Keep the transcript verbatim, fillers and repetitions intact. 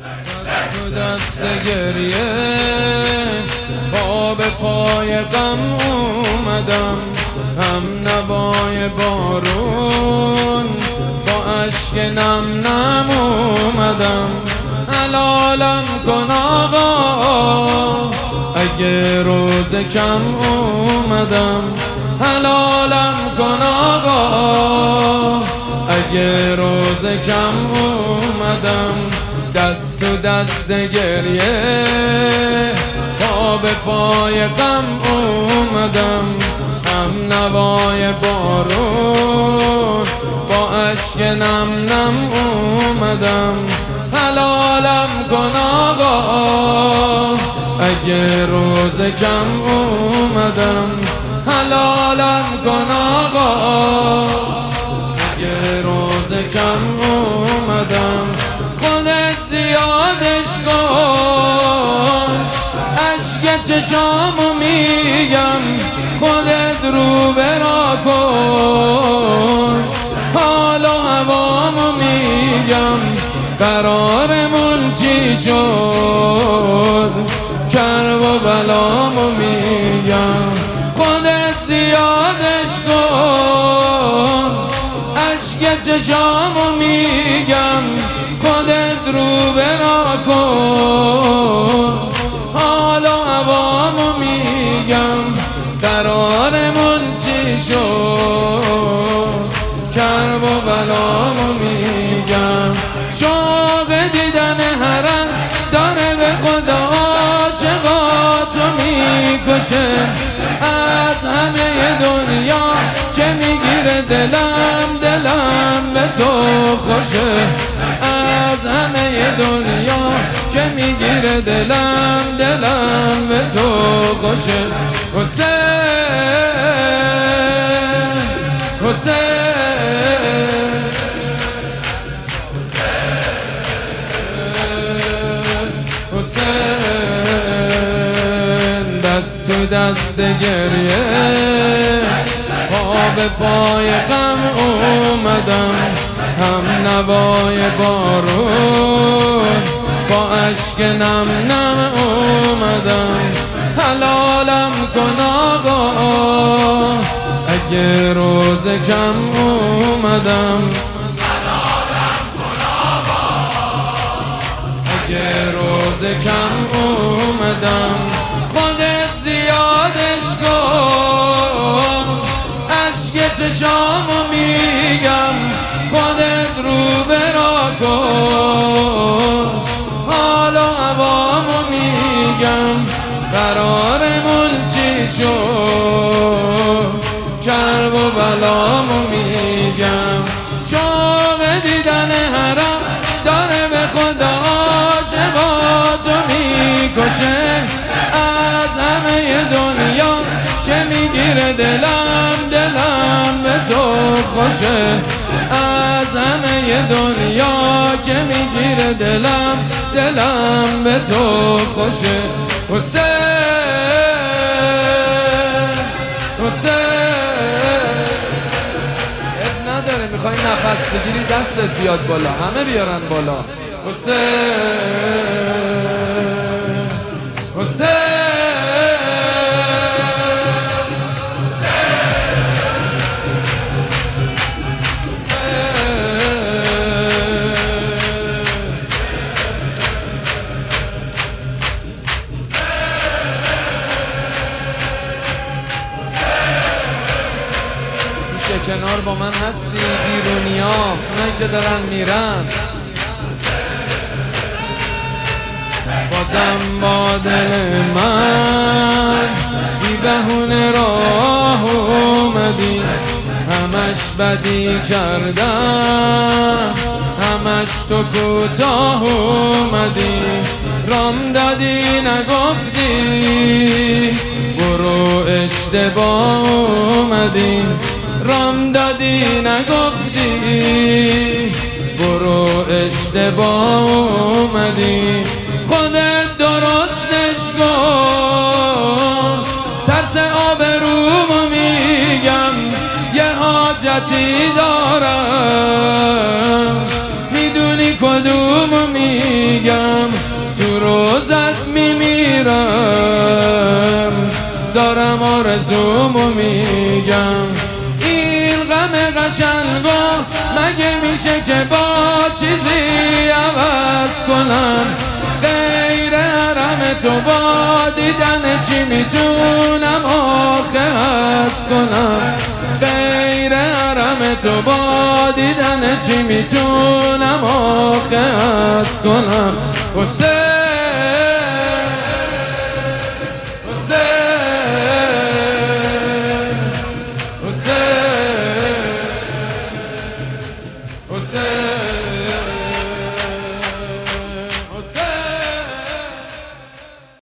تو دست گریه پا به پای غم اومدم، هم نوای بارون با اشک نم نم اومدم. حلالم کن آقا اگه روز کم اومدم، حلالم کن آقا اگه روز کم اومدم. دست تو دست گریه پا به پای غم اومدم، هم نوای بارون با اشک نم نم اومدم. حلالم کن آقا اگه روز کم اومدم، حلالم کن آقا اگه روز کم اومدم. خودت زیادش کن اشک چشامو میگم، خودت رو برا کن حال و هوامو میگم. قرارمون چی شد کرب و بلامو میگم. خودت زیادش کن اشک چشامو میگم، خودت رو برا کن حال و هوامو میگم. قرارمون چی شد کرب و بلامو میگم. شوق دیدن حرم داره به خدا عاشقاتو میکشه، از همه دنیا که میگیره دلم دلم به تو خوشه. از همه دنیا که میگیره دلم دلم به تو خوشه. حسین حسین حسین دست تو دست گریه پا به پای غم اومدم، هم نوای بارون با اشک نم نم اومدم. حلالم کن آقا اگه روز کم اومدم، اگه روز کم اومدم. خودت زیادش کن اشک چشامو میگم، خودت رو برا کن حال و هوامو میگم. قرارمون چی شد کرب و بلامو میگم. شوق دیدن حرم داره به خدا عاشقاتو میکشه، از همه دنیا که میگیره دلم دلم به تو خوشه. از همه دنیا که میگیره دلم دلم به تو خوشه. حسین حسین اب نداره، میخوای نفس بگیری دستت بیاد بالا، همه بیارن بالا. حسین حسین کنار با من هستی بیرونیا، اونایی که دارن میرن بازم با دل من بی بهونه راه اومدی. همش بدی کردم همش تو کوتاه اومدی. رام دادی نگفتی برو اشتباه اومدی. رام دادی نگفتی برو اشتباه اومدی. خودت درستش کن ترس آبرومو میگم، یه حاجتی دارم میدونی کدومو میگم. میگم تو روزت میمیرم، دارم آرزومو میگم. این غم قشنگا مگه میشه که با چیزی عوض کنم؟ غیر حرم تو با دیدن چی میتونم آخه حس کنم؟ غیر حرم تو با دیدن چی میتونم آخه حس کنم؟